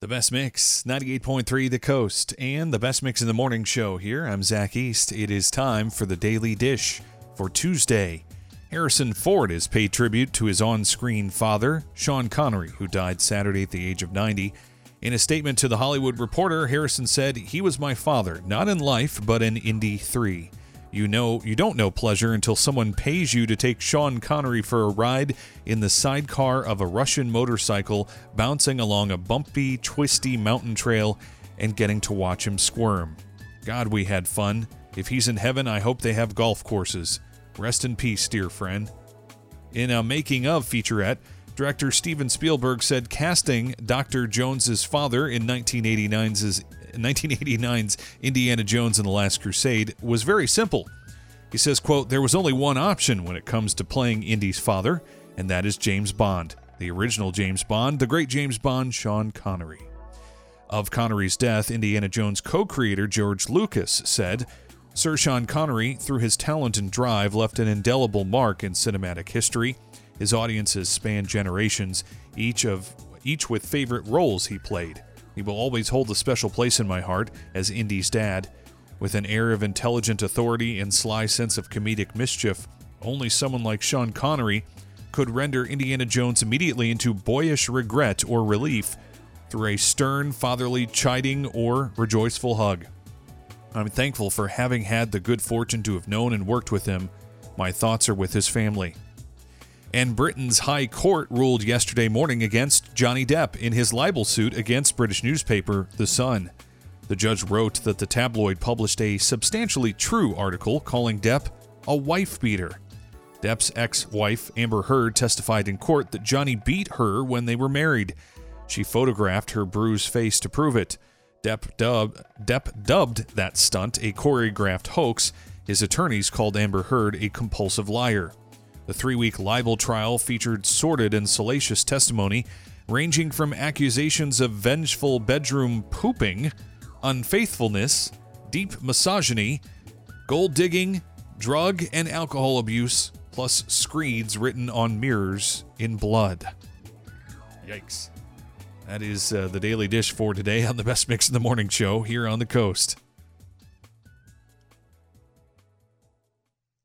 The Best Mix, 98.3 The Coast, and The Best Mix in the Morning Show here. I'm Zach East. It is time for the Daily Dish for Tuesday. Harrison Ford has paid tribute to his on-screen father, Sean Connery, who died Saturday at the age of 90. In a statement to The Hollywood Reporter, Harrison said, "He was my father, not in life, but in Indy 3. You don't know pleasure until someone pays you to take Sean Connery for a ride in the sidecar of a Russian motorcycle, bouncing along a bumpy, twisty mountain trail and getting to watch him squirm. God, we had fun. If he's in heaven, I hope they have golf courses. Rest in peace, dear friend." In a making-of featurette, director Steven Spielberg said casting Dr. Jones's father in 1989's Indiana Jones and the Last Crusade was very simple. He says, quote, "There was only one option when it comes to playing Indy's father, and that is James Bond. The original James Bond, the great James Bond, Sean Connery." Of Connery's death, Indiana Jones co-creator George Lucas said, "Sir Sean Connery, through his talent and drive, left an indelible mark in cinematic history. His audiences span generations, each with favorite roles he played. He will always hold a special place in my heart as Indy's dad. With an air of intelligent authority and sly sense of comedic mischief, only someone like Sean Connery could render Indiana Jones immediately into boyish regret or relief through a stern, fatherly chiding or rejoiceful hug. I'm thankful for having had the good fortune to have known and worked with him. My thoughts are with his family." And Britain's High Court ruled yesterday morning against Johnny Depp in his libel suit against British newspaper The Sun. The judge wrote that the tabloid published a substantially true article calling Depp a wife-beater. Depp's ex-wife, Amber Heard, testified in court that Johnny beat her when they were married. She photographed her bruised face to prove it. Depp dubbed that stunt a choreographed hoax. His attorneys called Amber Heard a compulsive liar. The 3-week libel trial featured sordid and salacious testimony, ranging from accusations of vengeful bedroom pooping, unfaithfulness, deep misogyny, gold digging, drug and alcohol abuse, plus screeds written on mirrors in blood. Yikes. That is the Daily Dish for today on the Best Mix in the Morning Show here on the Coast.